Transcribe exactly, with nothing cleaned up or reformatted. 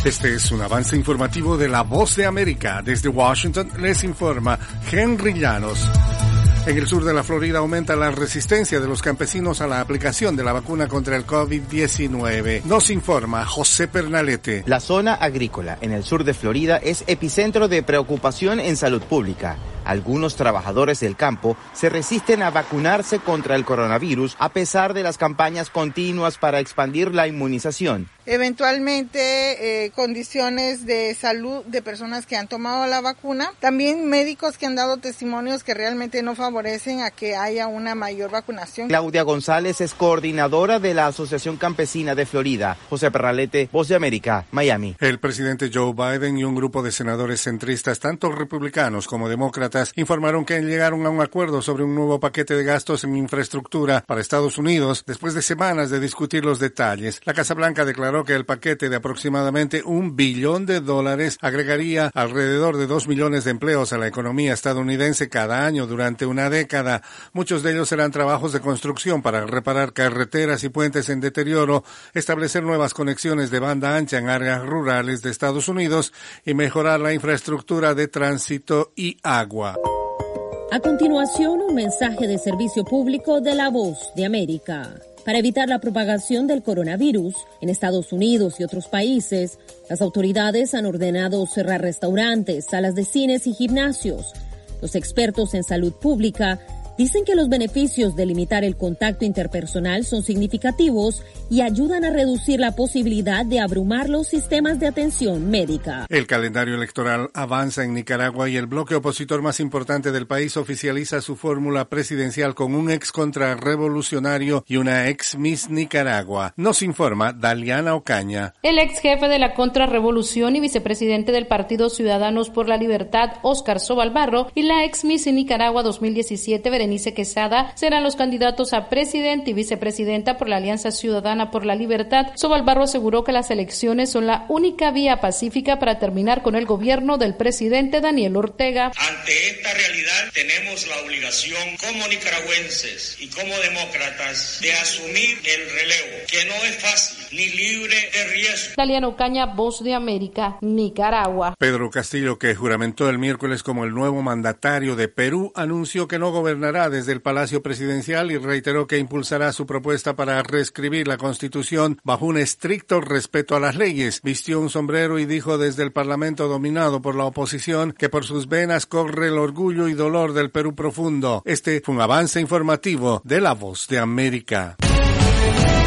Este es un avance informativo de La Voz de América. Desde Washington les informa Henry Llanos. En el sur de la Florida aumenta la resistencia de los campesinos a la aplicación de la vacuna contra el COVID diecinueve. Nos informa José Pernalete. La zona agrícola en el sur de Florida es epicentro de preocupación en salud pública. Algunos trabajadores del campo se resisten a vacunarse contra el coronavirus a pesar de las campañas continuas para expandir la inmunización. Eventualmente, eh, condiciones de salud de personas que han tomado la vacuna. También médicos que han dado testimonios que realmente no favorecen a que haya una mayor vacunación. Claudia González es coordinadora de la Asociación Campesina de Florida. José Pernalete, Voz de América, Miami. El presidente Joe Biden y un grupo de senadores centristas, tanto republicanos como demócratas, informaron que llegaron a un acuerdo sobre un nuevo paquete de gastos en infraestructura para Estados Unidos después de semanas de discutir los detalles. La Casa Blanca declaró que el paquete de aproximadamente un billón de dólares agregaría alrededor de dos millones de empleos a la economía estadounidense cada año durante una década. Muchos de ellos serán trabajos de construcción para reparar carreteras y puentes en deterioro, establecer nuevas conexiones de banda ancha en áreas rurales de Estados Unidos y mejorar la infraestructura de tránsito y agua. A continuación, un mensaje de servicio público de La Voz de América. Para evitar la propagación del coronavirus en Estados Unidos y otros países, las autoridades han ordenado cerrar restaurantes, salas de cines y gimnasios. Los expertos en salud pública dicen que los beneficios de limitar el contacto interpersonal son significativos y ayudan a reducir la posibilidad de abrumar los sistemas de atención médica. El calendario electoral avanza en Nicaragua y el bloque opositor más importante del país oficializa su fórmula presidencial con un ex contrarrevolucionario y una ex Miss Nicaragua. Nos informa Daliana Ocaña. El ex jefe de la contrarrevolución y vicepresidente del Partido Ciudadanos por la Libertad, Óscar Sobalbarro, y la ex Miss Nicaragua dos mil diecisiete, Berenice Quesada, serán los candidatos a presidente y vicepresidenta por la Alianza Ciudadana por la Libertad. Sobalbarro aseguró que las elecciones son la única vía pacífica para terminar con el gobierno del presidente Daniel Ortega. Ante esta realidad tenemos la obligación como nicaragüenses y como demócratas de asumir el relevo, que no es fácil ni libre de riesgo. Daliana Ocaña, Voz de América, Nicaragua. Pedro Castillo, que juramentó el miércoles como el nuevo mandatario de Perú, anunció que no gobernará desde el Palacio Presidencial y reiteró que impulsará su propuesta para reescribir la Constitución bajo un estricto respeto a las leyes. Vistió un sombrero y dijo desde el Parlamento dominado por la oposición que por sus venas corre el orgullo y dolor del Perú profundo. Este fue un avance informativo de La Voz de América.